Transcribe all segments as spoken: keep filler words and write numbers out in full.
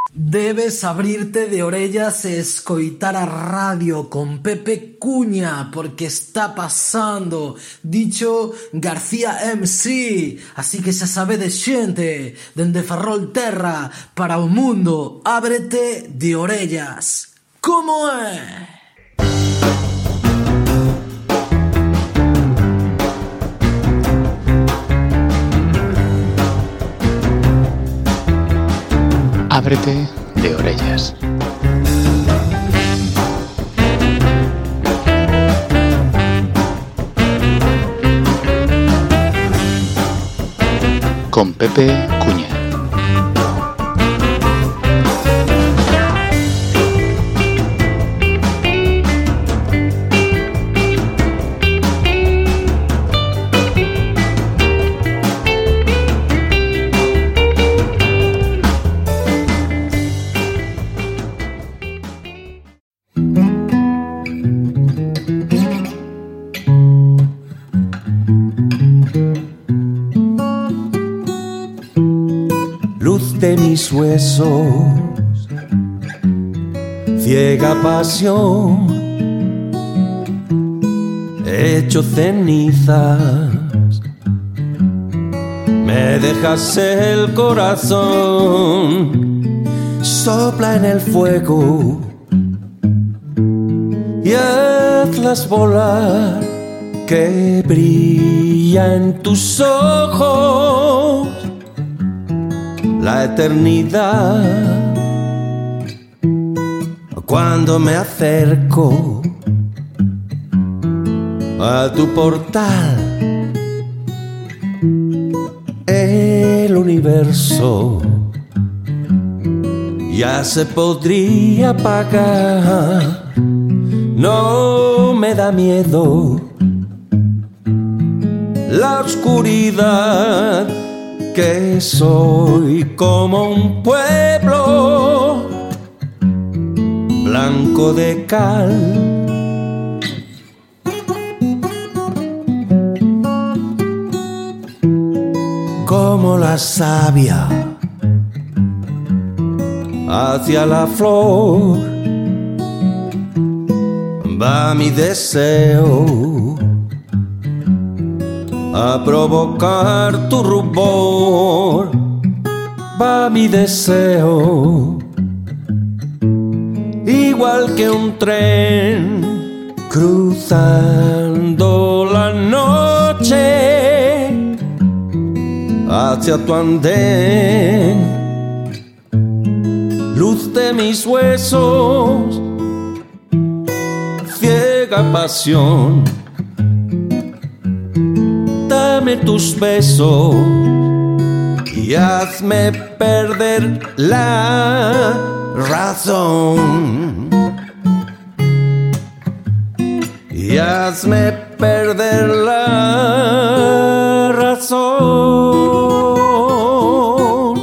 Debes abrirte de orellas e escoitar a radio con Pepe Cuña, porque está pasando Dicho García M C. Así que xa sabedes, xente, dende Ferrol Terra para o mundo, ábrete de orellas. Como é? Ábrete de orellas. Con Pepe Cuña. De mis huesos, ciega pasión, hecho cenizas, me dejas el corazón, sopla en el fuego y hazlas volar, que brilla en tus ojos la eternidad. Cuando me acerco a tu portal, el universo ya se podría apagar. No me da miedo la oscuridad, que soy como un pueblo blanco de cal. Como la savia hacia la flor va mi deseo a provocar tu rubor, va mi deseo, igual que un tren cruzando la noche hacia tu andén. Luz de mis huesos, ciega pasión, dame tus besos y hazme perder la razón. Y hazme perder la razón.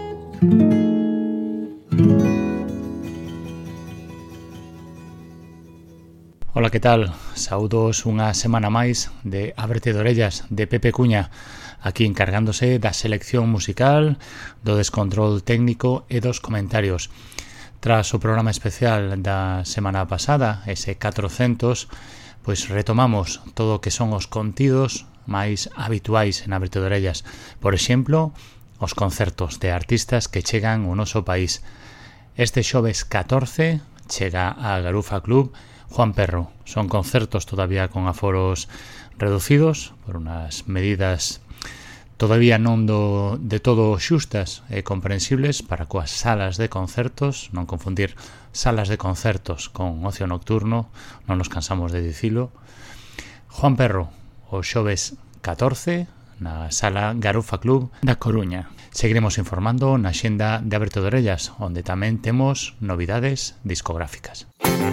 Ola, que tal? Saúdos unha semana máis de Ábrete de orellas de Pepe Cuña, aquí encargándose da selección musical, do descontrol técnico e dos comentarios. Tras o programa especial da semana pasada, ese catrocentos, pois retomamos todo o que son os contidos máis habituais en Ábrete de orellas. Por exemplo, os concertos de artistas que chegan ao noso país. Este xoves catorce chega a Garufa Club Juan Perro. Son concertos todavía con aforos reducidos por unas medidas todavía non do, de todo xustas e comprensibles para coas salas de concertos, non confundir salas de concertos con ocio nocturno, non nos cansamos de dicilo. Juan Perro, o xoves catorce, na sala Garufa Club da Coruña. Seguiremos informando na xenda de Ábrete de orellas, onde tamén temos novidades discográficas.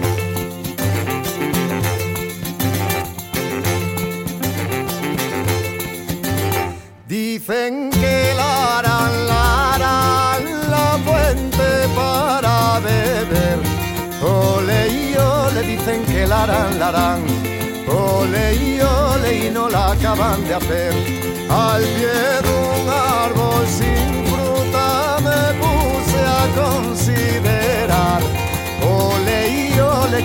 Dicen que larán, larán la fuente para beber. Ole y ole, dicen que larán, larán. Ole y ole, y no la acaban de hacer. Al pie de un árbol sin fruta me puse a considerar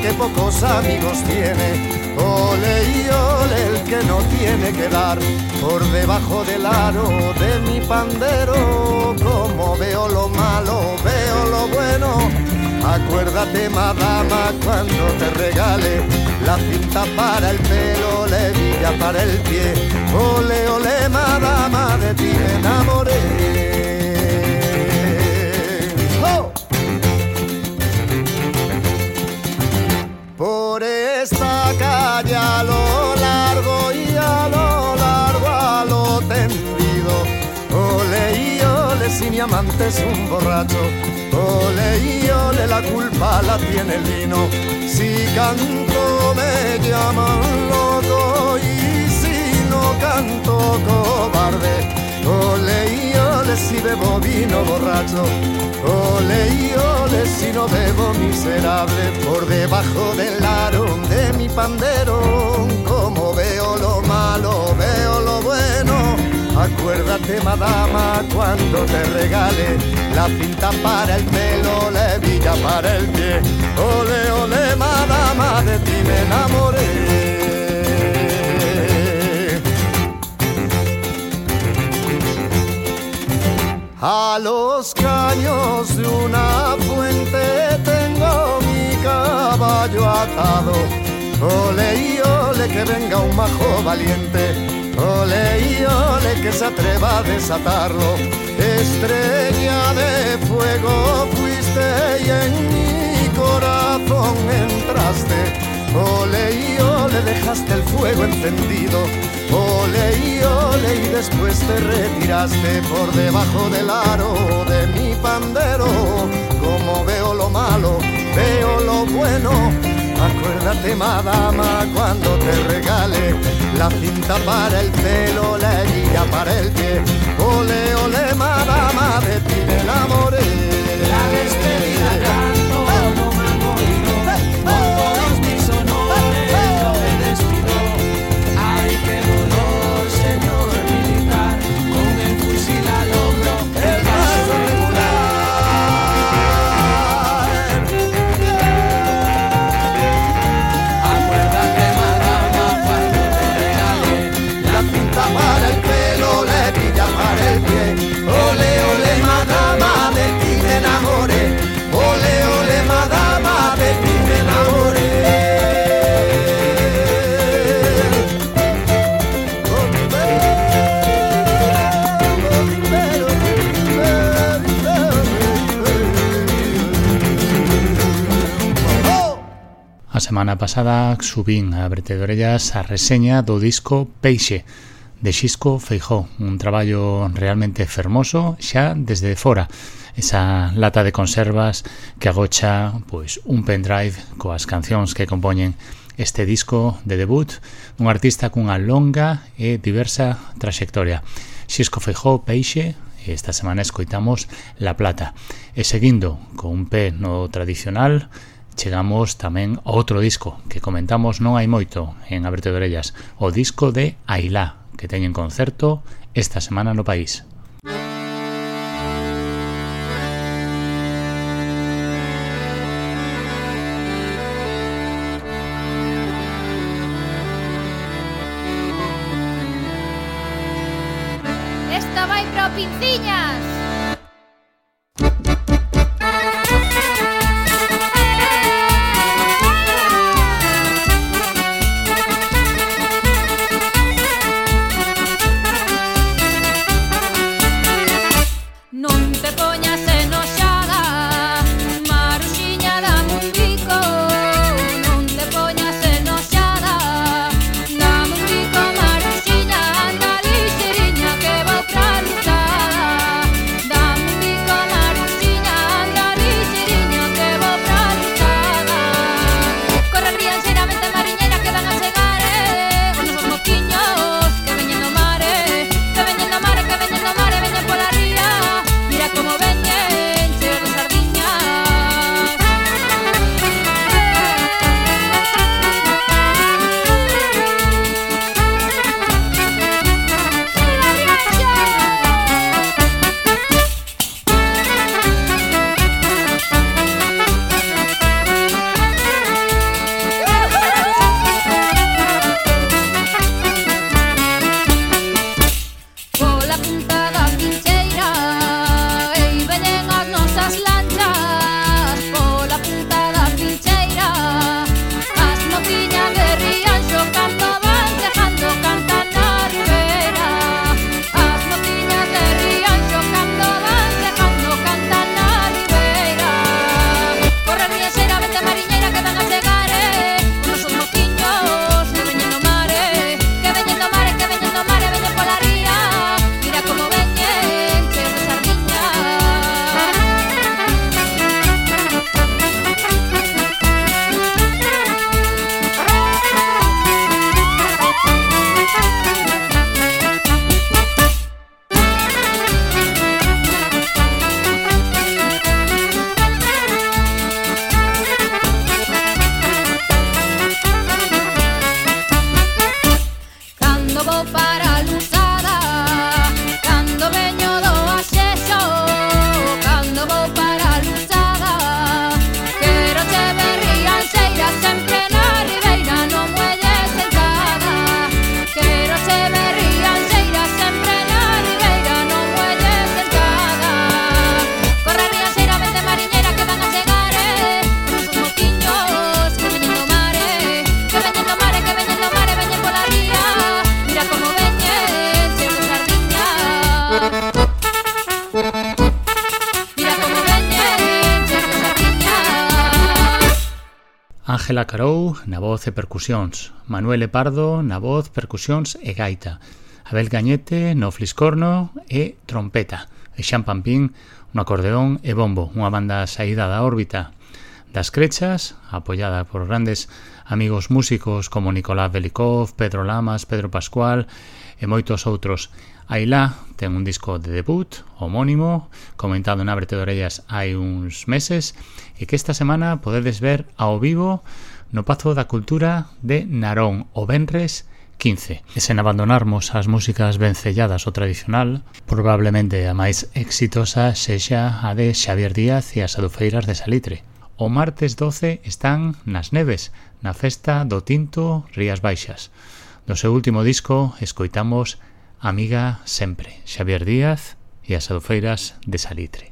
que pocos amigos tiene. Ole y ole el que no tiene que dar por debajo del aro de mi pandero. Como veo lo malo, veo lo bueno. Acuérdate, madama, cuando te regale la cinta para el pelo, la hebilla para el pie. Ole, ole, madama, de ti me enamoré. ¡Oh! Por esta calle a lo largo y a lo largo a lo tendido. Ole y ole, si mi amante es un borracho. Ole y ole, la culpa la tiene el vino. Si canto me llaman loco y si no canto cobarde. Ole y ole, si bebo vino borracho. Ole y ole, si no bebo miserable. Por debajo del aro de mi pandero. Como veo lo malo, veo lo bueno. Acuérdate, madama, cuando te regale la cinta para el pelo, la hebilla para el pie. Ole, ole, madama, de ti me enamoré. A los caños de una fuente tengo mi caballo atado. Ole y ole, que venga un majo valiente. Ole y ole, que se atreva a desatarlo. Estrella de fuego fuiste y en mi corazón entraste. Ole y ole, dejaste el fuego encendido. Ole y ole, y después te retiraste por debajo del aro de mi pandero. Como veo lo malo, veo lo bueno. Acuérdate, madama, cuando te regale la cinta para el pelo, la hebilla para el pie. Ole, ole, madama, de ti me enamoré. La despedida canto, no me han oído. Con todos mis honores yo me despido. Ay, qué dolor, señor militar, con el fusil al hombro, el paso regular. Acuérdate, madama, cuando te regale la cinta para el pelo, la hebilla para el pie. Ole, ole, madama, de ti me enamoré. Ole, ole, madama, de ti me enamoré. A semana pasada subín a Abrete de Orellas a reseña do disco Peixe de Xisco Feijó, un traballo realmente fermoso xa desde fora, esa lata de conservas que agocha pois un pendrive coas cancións que compoñen este disco de debut, un artista cunha longa e diversa traxectoria. Xisco Feijó, Peixe, e esta semana escoitamos La Plata. E seguindo con un pé no tradicional, chegamos tamén a outro disco que comentamos non hai moito en Abrete de Orellas, o disco de Ailá, que teñen concerto esta semana no país. Esta vai para Pinciñas. Ángela Carou na voz e percusións, Manuel Pardo na voz, percusións e gaita, Abel Gañete no fliscorno e trompeta, e Xan Pampín no acordeón e bombo, unha banda saída da órbita das Crechas, apoiada por grandes amigos músicos como Nicolás Belikov, Pedro Lamas, Pedro Pascual e moitos outros. Ailá ten un disco de debut homónimo, comentado na Ábrete de Orellas hai uns meses, e que esta semana podedes ver ao vivo no Pazo da Cultura de Narón o venres quince. E sen abandonarmos as músicas vencelladas o tradicional, probablemente a máis exitosa sexa a de Xavier Díaz e as Adufeiras de Salitre. O martes doce están nas Neves, na festa do Tinto Rías Baixas. Do seu último disco escoitamos Amiga Sempre, Xavier Díaz e as Adufeiras de Salitre.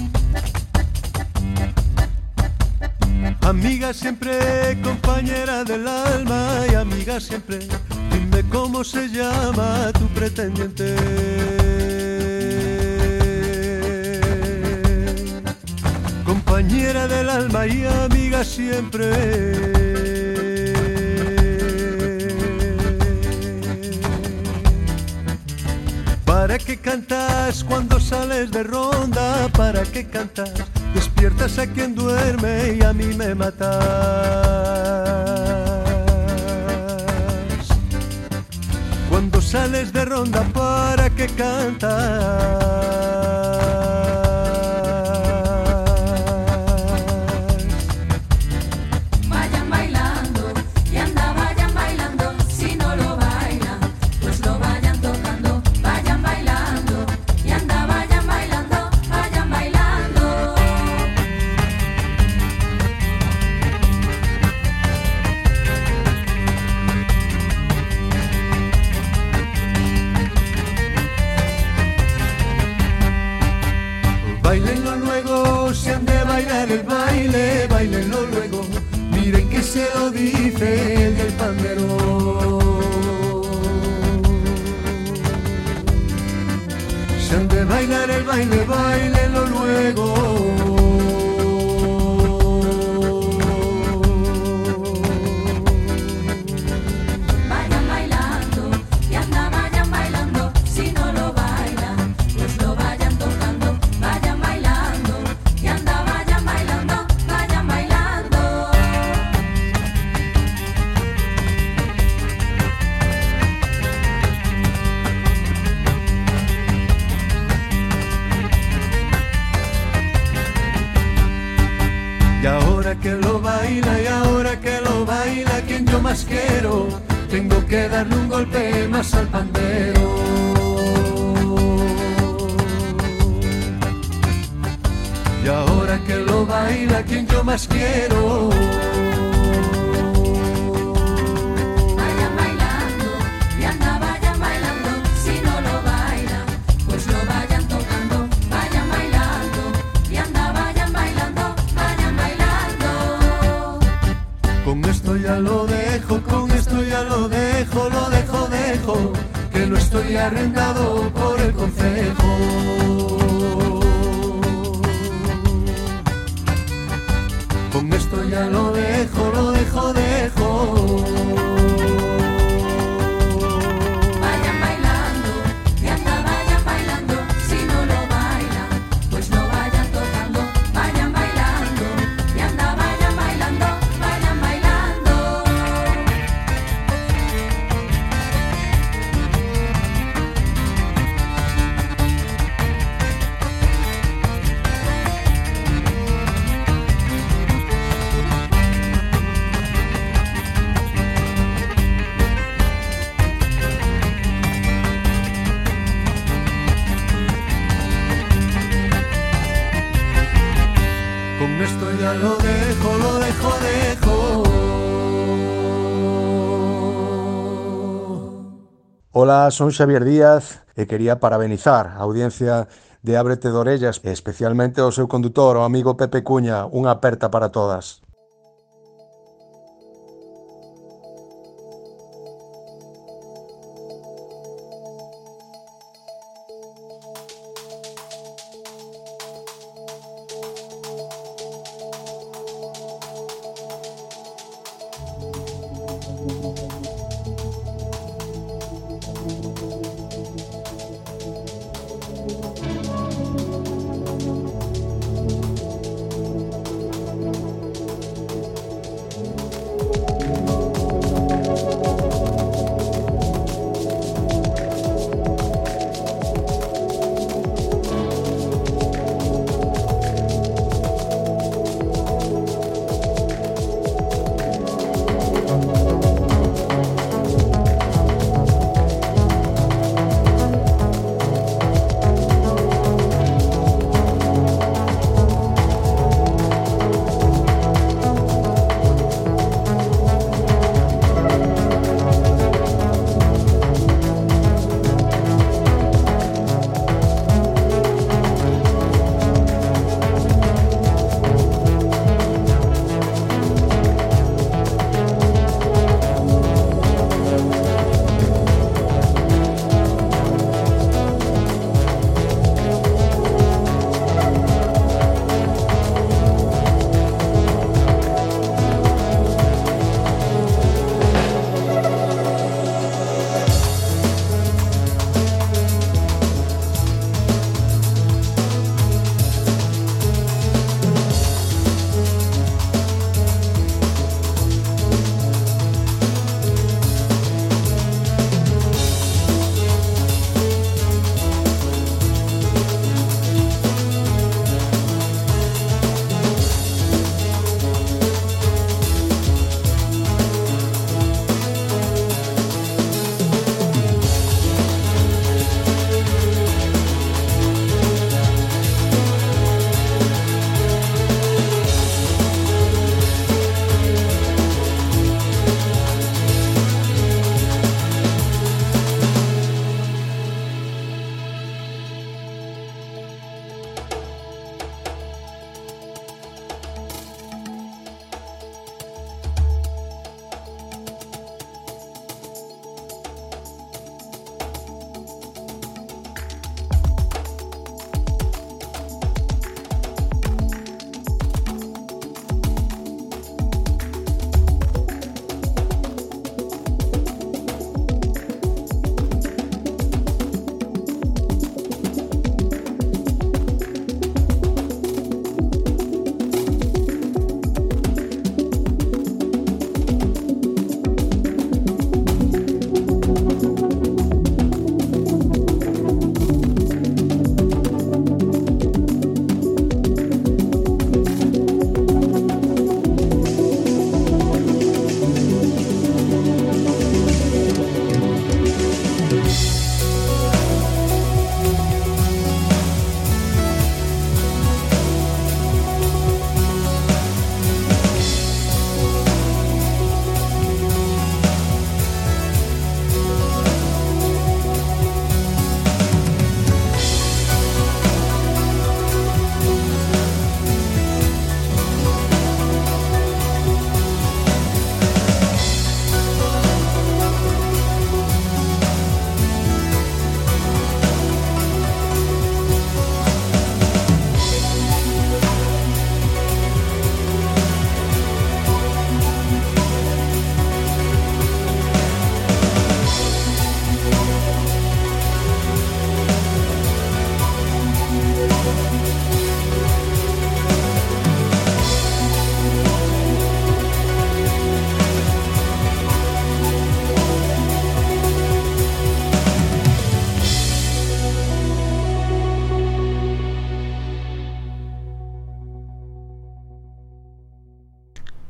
Amiga siempre, compañera del alma, y amiga siempre, dime cómo se llama tu pretendiente. Compañera del alma y amiga siempre. ¿Para qué cantas cuando sales de ronda? ¿Para qué cantas? Despiertas a quien duerme y a mí me matas. Cuando sales de ronda, ¿para qué cantas? Bailenlo luego, si han de bailar el baile, bailenlo luego. Miren que se lo dice el del pandero. Si han de bailar el baile, bailenlo luego. Y ahora que lo baila, y ahora que lo baila, quien yo más quiero, tengo que darle un golpe más al pandero. Y ahora que lo baila, quien yo más quiero. Ya lo dejo, con esto ya lo dejo, lo dejo, dejo, que no estoy arrendado por el concejo. Con esto ya lo dejo, lo dejo, dejo. Ya lo dejo, lo dejo, dejo. Hola, son Xavier Díaz e quería parabenizar a audiencia de Ábrete de Orellas e especialmente ao seu condutor, o amigo Pepe Cuña. Unha aperta para todas.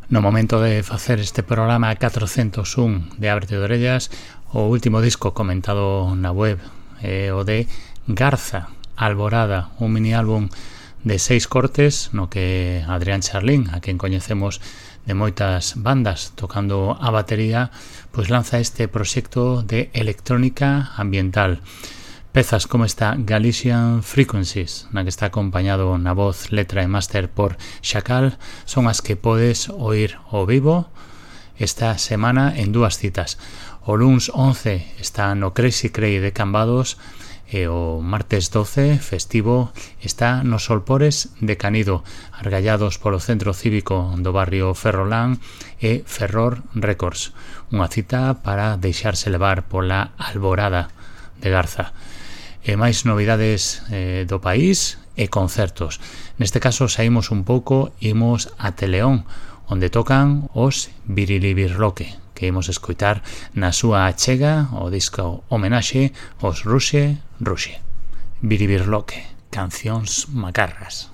No momento de facer este programa catrocentos un de Ábrete de Orellas, o último disco comentado na web é o de Garza, Alborada, un mini álbum de seis cortes no que Adrián Charlín, a quen coñecemos de moitas bandas tocando a batería, pois lanza este proxecto de electrónica ambiental. Pezas como esta Galician Frequencies, na que está acompañado na voz, letra e máster por Chacal, son as que podes oír ao vivo esta semana en dúas citas. O luns once está no Crazy Cray de Cambados e o martes doce, festivo, está nos Solpores de Canido, argallados polo centro cívico do barrio Ferrolán e Ferror Records. Unha cita para deixarse levar pola Alborada de Garza. E máis novidades eh, do país e concertos. Neste caso saímos un pouco, imos a Teleón, onde tocan os Virilibirloque, que imos escoitar na súa achega o disco homenaxe aos Ruxe Ruxe. Virilibirloque, cancións macarras.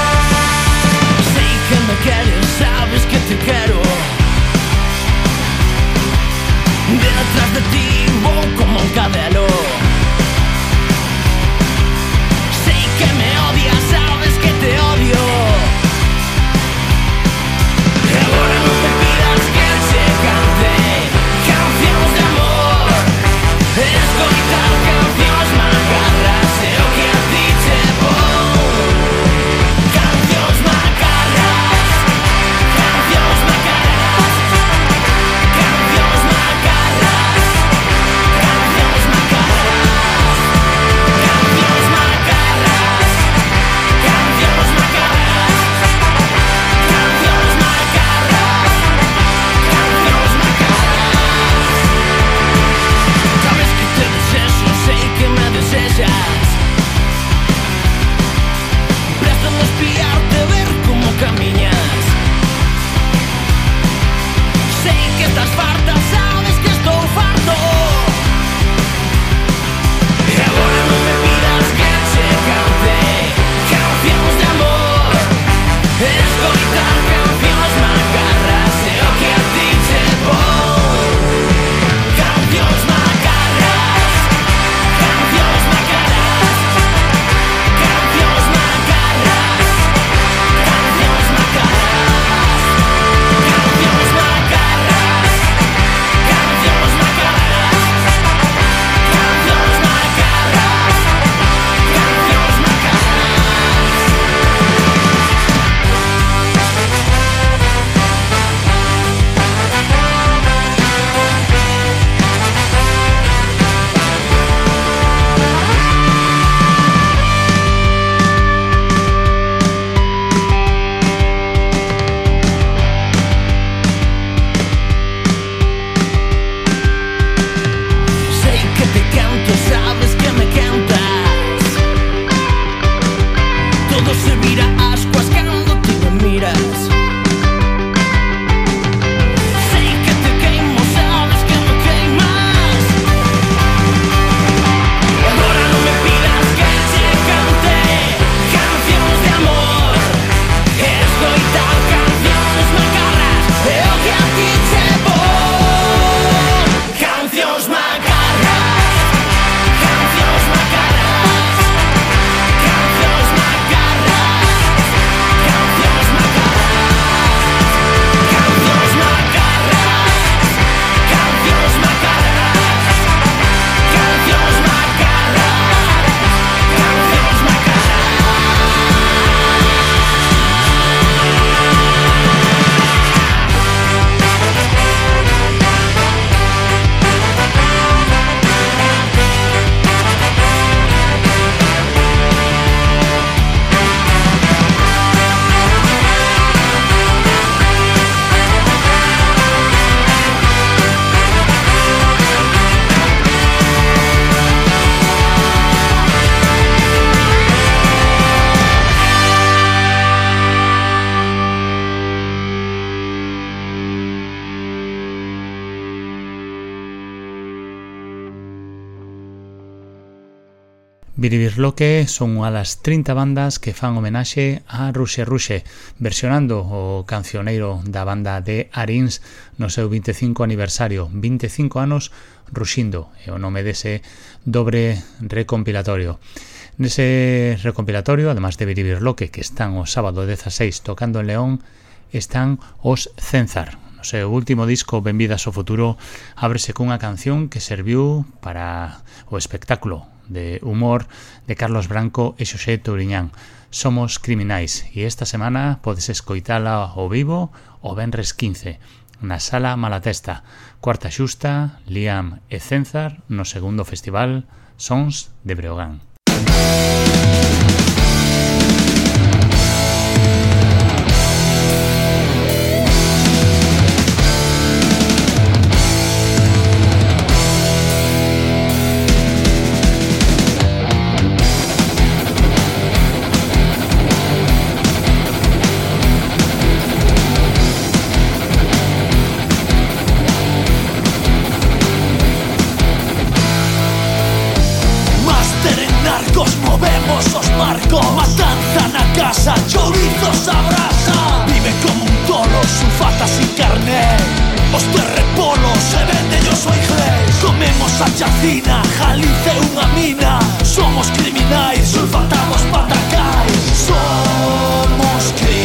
Sabes que te quiero, Biribirloque son unha das trinta bandas que fan homenaxe a Ruxe Ruxe, versionando o cancioneiro da banda de Arins no seu vinte e cinco aniversario, vinte e cinco anos ruxindo, é o nome dese dobre recompilatorio. Nese recompilatorio, además de Biribirloque, que están o sábado dezaseis tocando en León, están os Cenzar. No seu último disco, Benvidas ao Futuro, ábrese cunha canción que serviu para o espectáculo de humor de Carlos Branco e Xosé Touriñán. Somos Criminais, e esta semana podes escoitala ao vivo o venres quince na Sala Malatesta, cuarta xusta, Liam e Cenzar no segundo festival Sons de Breogán. Matanza na casa, chourizos a brasa. Vive como un tolo, sulfata sin carné. Os terrepolos se vende yo soy inglés. Comemos a chacina, Jalice unha mina. Somos criminais, sulfatamos patacais. Somos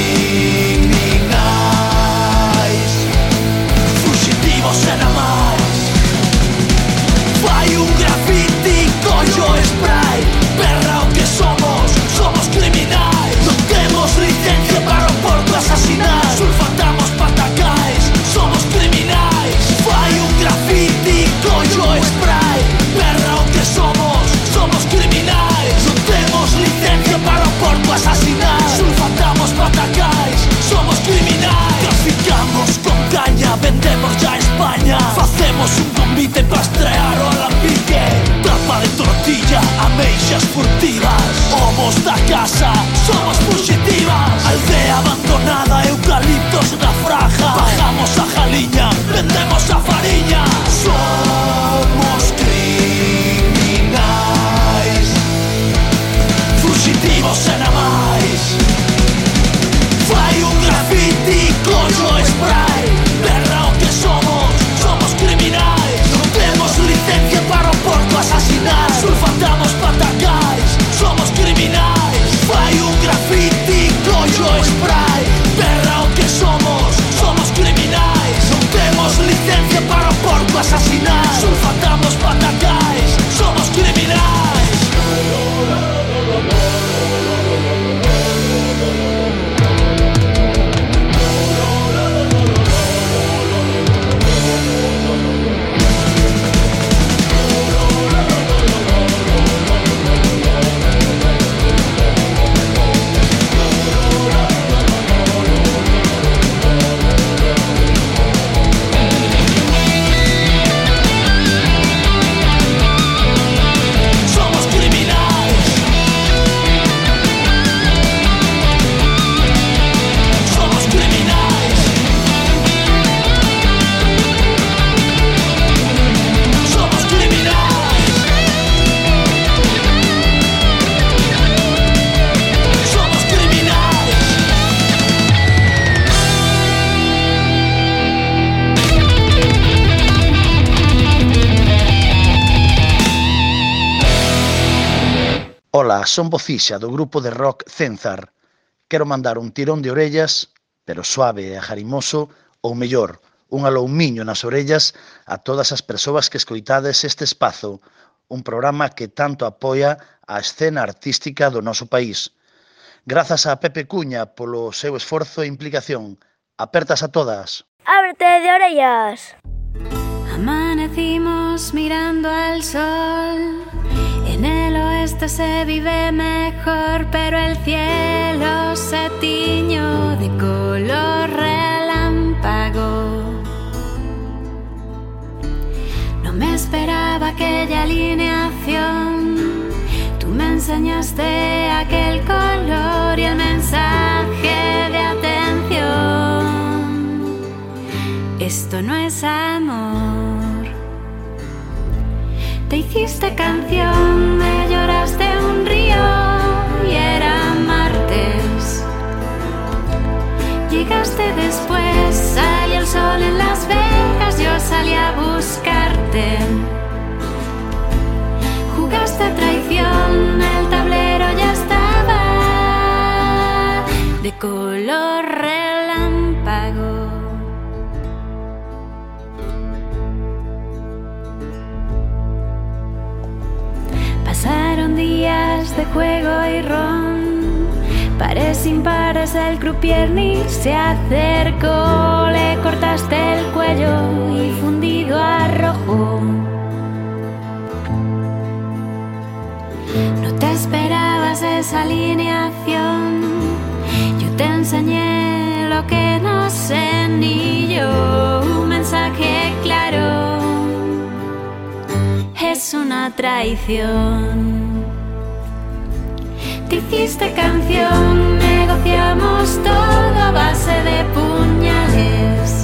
criminais, fugitivos e na máis. Fai un graffiti, collo spray. Perra o que somos, somos criminais. Non temos licencia para o porco asasinar. Sulfatamos patacais, somos criminais. Fai un graffiti, collo spray. Perra o que somos, somos criminais. Non temos licencia para o porco asasinar. Sulfatamos patacais, somos criminais. Traficamos con caña, vendemos ya a España. Facemos un convite para estrear o alambique. Tapa de tortilla, ameixas furtivas. Ovos da casa, somos fugitivas. Aldea abandonada, eucaliptos na fraja. Bajamos a Jaliña, vendemos a fariña. Somos criminais, fugitivos e na máis. Fai un graffiti, collo spray. Perra o que somos, somos criminais. Non temos licencia para o porco asasinar. Sulfatamos patacais, somos criminais. Fai un graffiti, collo spray. Perra o que somos, somos criminais. Non temos licencia para o porco asasinar. Sulfatamos patacais, somos criminais. Ola, son Bocixa do grupo de rock Cenzar. Quero mandar un tirón de orellas, pero suave e ajarimoso, ou mellor, un aloumiño nas orellas a todas as persoas que escoitades este espazo, un programa que tanto apoia a escena artística do noso país. Grazas a Pepe Cuña polo seu esforzo e implicación. Apertas a todas. Ábrete de orellas. Amanecimos mirando al sol. En el oeste se vive mejor, pero el cielo se tiñó de color relámpago. No me esperaba aquella alineación. Tú me enseñaste aquel color y el mensaje de atención. Esto no es amor. Te hiciste canción, me lloraste un Llegaste después, salió el sol en Las Vegas, yo salí a buscarte. Jugaste a traición, el tablero ya estaba de color relámpago. Pasaron días de juego y ron. Pares impares, el croupier ni se acercó. Le cortaste el cuello y fundido a rojo. No te esperabas esa alineación. Yo te enseñé lo que no sé ni yo. Un mensaje claro es una traición. Te hiciste canción, negociamos todo a base de puñales.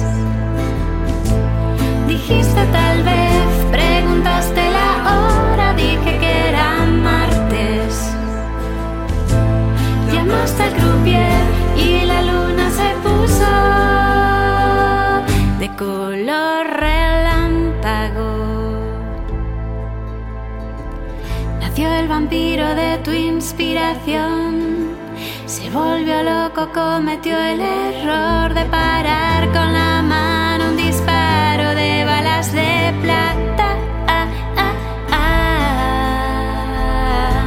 Dijiste tal vez, preguntaste la hora, dije que era martes. Llamaste al croupier y la luna se puso de color relámpago. Nació el vampiro de tu inspiración. Se volvió loco, cometió el error de parar con la mano un disparo de balas de plata. Ah, ah, ah.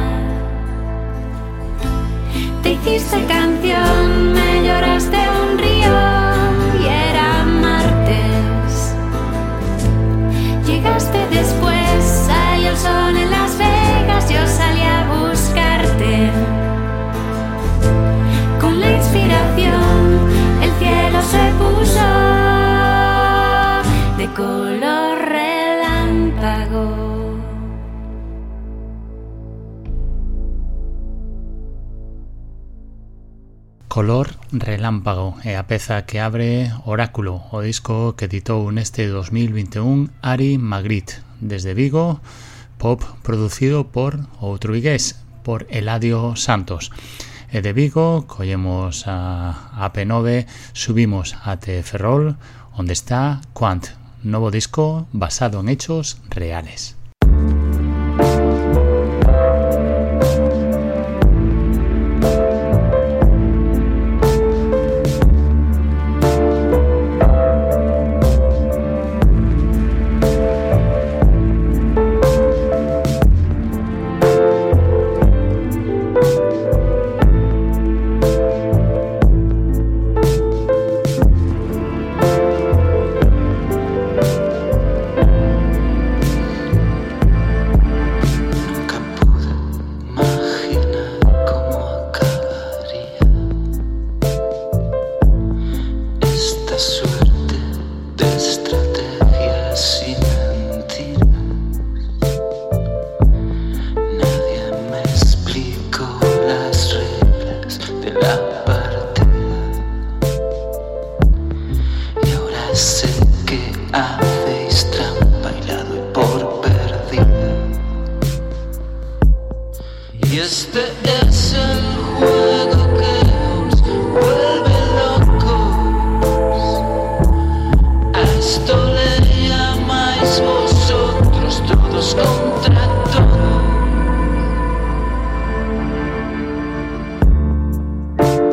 Te hiciste canción, me lloraste un río y era martes. Llegaste después, salió el sol en Las Vegas, yo salí a buscarte. Con la inspiración, el cielo se puso de color relámpago. Color Relámpago é a peza que abre Oráculo, o disco que editou neste dos mil vinte e un Ari Magritte, desde Vigo, pop producido por outro vigués, por Eladio Santos. E de Vigo collemos a A P nove, subimos até Ferrol, onde está Quant, novo disco basado en hechos reales.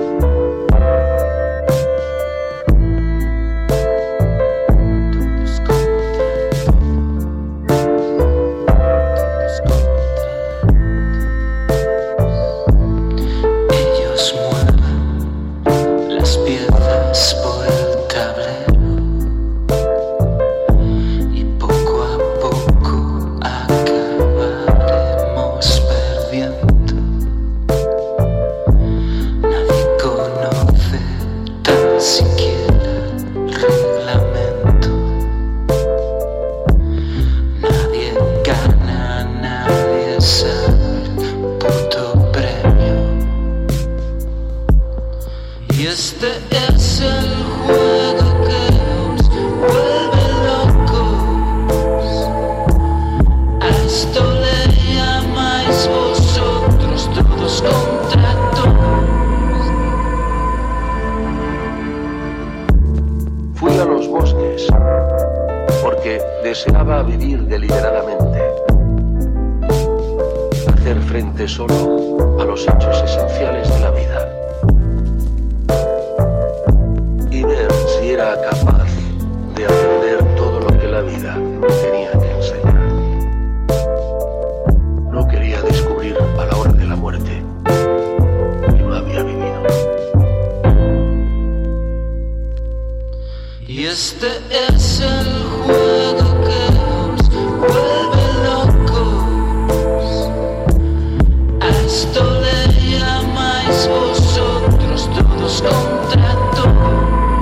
Todos Fui a los bosques porque deseaba vivir deliberadamente, hacer frente solo a los hechos esenciales de la vida y ver si era capaz de aprender todo lo que la vida me tenía que enseñar. No quería descubrir a la hora de la muerte que no había vivido. Y este es el juego que os vuelve locos. A esto le llamáis vosotros todos contra todos.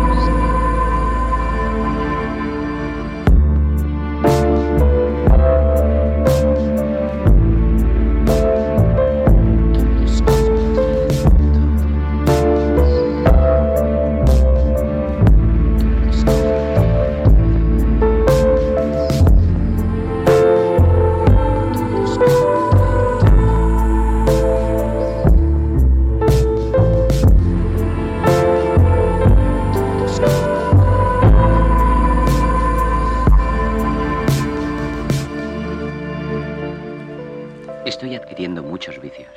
Estoy adquiriendo muchos vicios.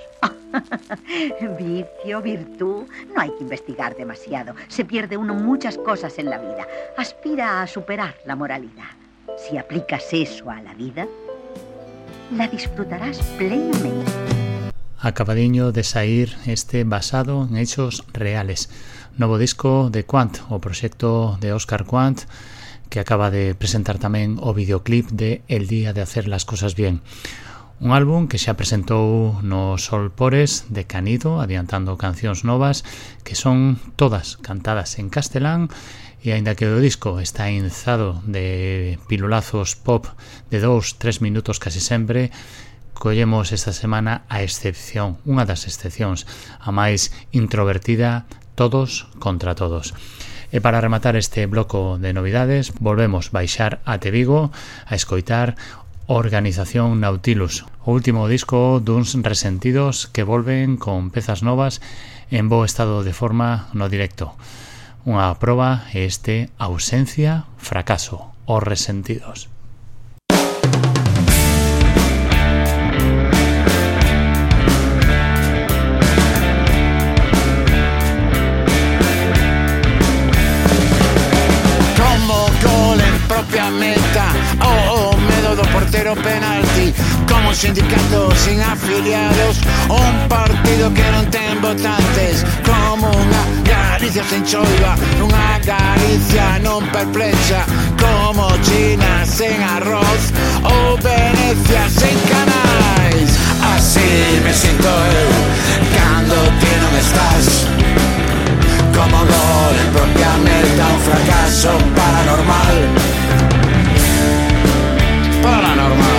Vicio, virtud, no hay que investigar demasiado. Se pierde uno muchas cosas en la vida. Aspira a superar la moralidad. Si aplicas eso a la vida, la disfrutarás plenamente. Acabadiño de sair este basado en hechos reales. Novo disco de Quant, o proxecto de Óscar Quant, que acaba de presentar tamén o videoclip de El día de hacer las cosas bien. Un álbum que xa presentou no Solpores de Canido, adiantando cancións novas que son todas cantadas en castelán, e aínda que o disco está enzado de pilulazos pop de dous, tres minutos casi sempre, collemos esta semana a excepción, unha das excepcións, a máis introvertida, Todos contra Todos. E para rematar este bloco de novidades, volvemos baixar ate Vigo a escoitar Organización Nautilus, o último disco duns resentidos que volven con pezas novas en bo estado de forma no directo. Unha proba é este Ausencia, Fracaso, os resentidos. Como gol en propia meta, oh, oh, medo do portero penalti. Como un sindicato sin afiliados, un partido que non ten votantes. Como unha Galicia sen choiva, unha Galicia non perplexa. Como China sen arroz, ou Venecia sen canais. Así me sinto eu, cando ti non estás. Como gol en propia meta, un fracaso paranormal. Paranormal.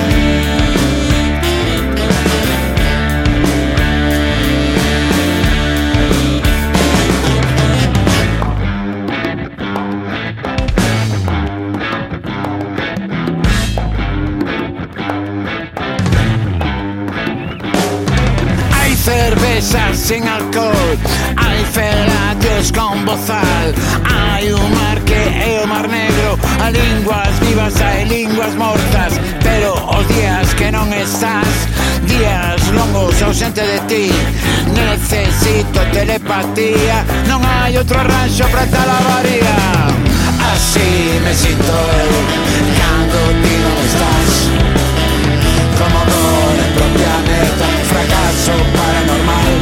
Hay cervezas sin alcohol, hay felatios con bozal, hai un mar que é o mar negro, a linguas vivas, hai linguas mortas, pero os días que non estás, días longos ausente de ti, necesito telepatía, non hai outro arranxo para tal avaría. Así me sinto eu, cando ti non estás. Como gol en propia meta, un fracaso paranormal.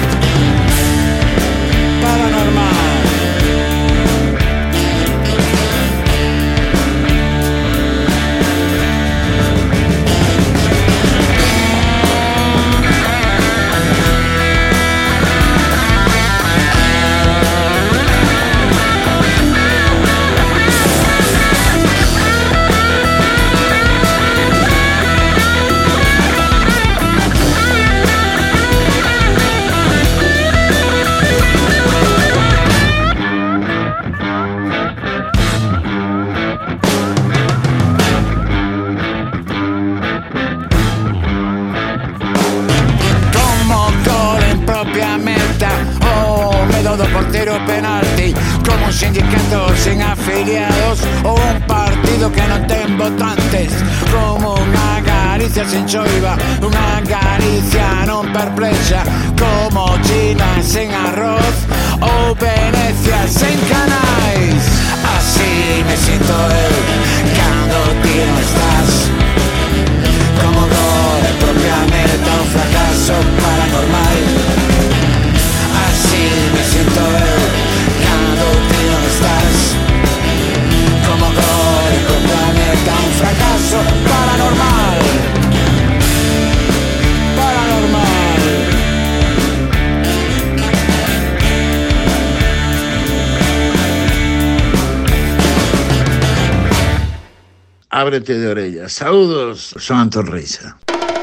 Paranormal. afiliados ou un partido que non ten votantes. Como unha Galicia sen choiva, unha Galicia non perplexa, como China sen arroz ou Venecia sen canais. Así me sinto eu cando ti non estás, como dor propiamente un fracaso paranormal. Así me siento eu cando ti non estás, como dor propiamente un fracaso paranormal. Paranormal. Ábrete de orellas. Saúdos, son Antón Reixa.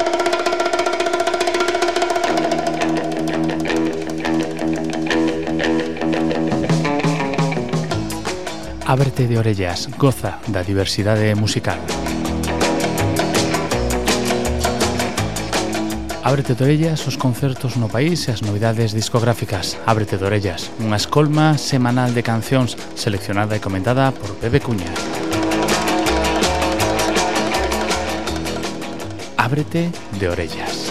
Ábrete de orellas, goza da diversidade musical. Ábrete de orellas os concertos no país e as novidades discográficas. Ábrete de orellas, unha escolma semanal de cancións seleccionada e comentada por Pepe Cuña. Ábrete de orellas.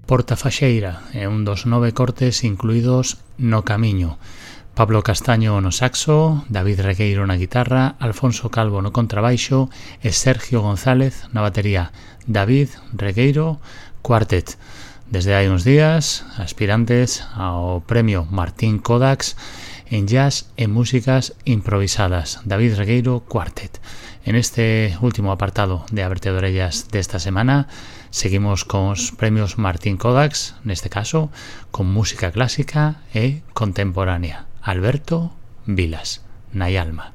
Portafaxeira é un dos nove cortes incluídos no Camiño. Pablo Castaño no saxo, David Regueiro na guitarra, Alfonso Calvo no contrabaixo e Sergio González na batería. David Regueiro Quartet. Desde hai uns días, aspirantes ao premio Martín Kodax en jazz e músicas improvisadas. David Regueiro Quartet. En este último apartado de Ábrete de Orellas desta semana, seguimos con os premios Martín Kodax, neste caso, con música clásica e contemporánea. Alberto Vilas, Nayalma.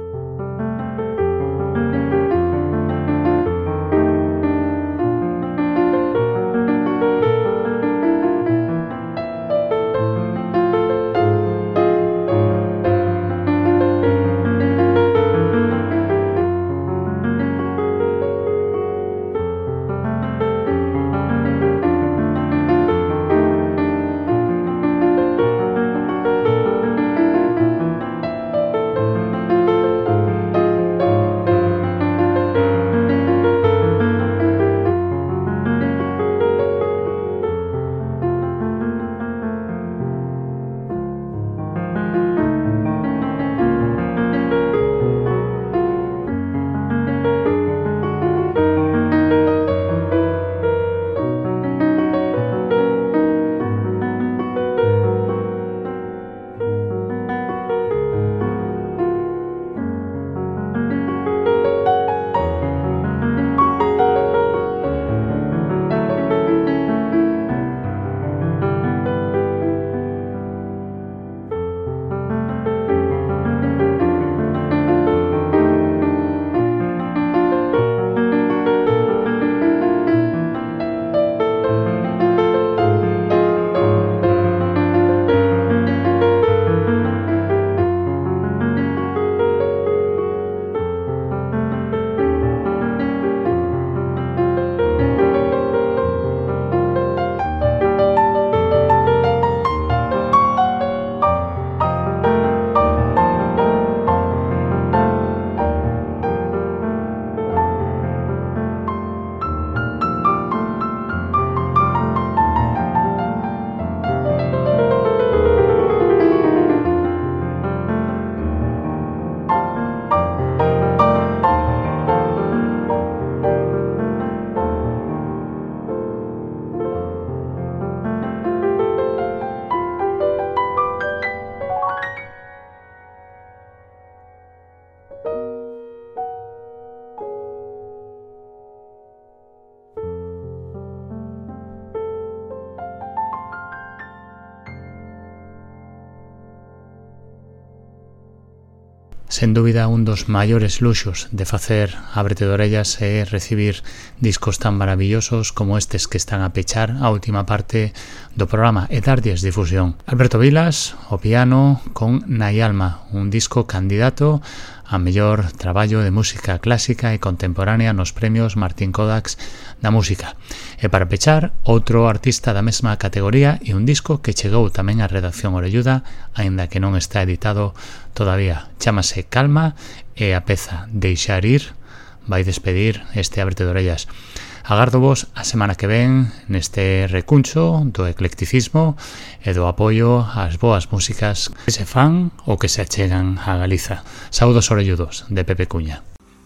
Sen dúbida, un dos maiores luxos de facer Ábrete de Orellas é recibir discos tan maravillosos como estes que están a pechar a última parte do programa e darlles difusión. Alberto Vilas, o piano, con Nayalma, un disco candidato a mellor traballo de música clásica e contemporánea nos premios Martín Kodax da música. E para pechar, outro artista da mesma categoría e un disco que chegou tamén á redacción orelluda, aínda que non está editado todavía. Chámase Calma e a peza Deixar Ir vai despedir este Ábrete de Orellas. Agardo vos a semana que ven neste recuncho do eclecticismo e do apoio ás boas músicas que se fan ou que se achegan a Galiza. Saúdos orelludos de Pepe Cuña.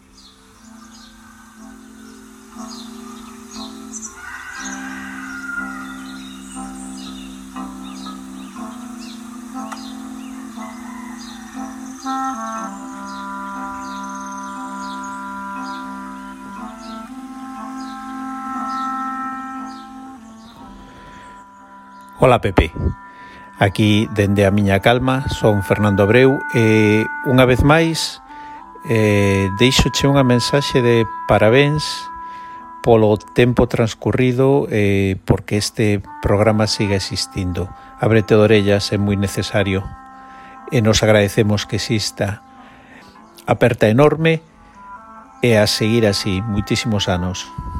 Ola Pepe, aquí dende a miña calma son Fernando Abreu e unha vez máis eh, deixoche unha mensaxe de parabéns polo tempo transcurrido eh, porque este programa siga existindo. Ábrete de Orellas é moi necesario e nos agradecemos que exista. Aperta enorme e a seguir así, moitísimos anos.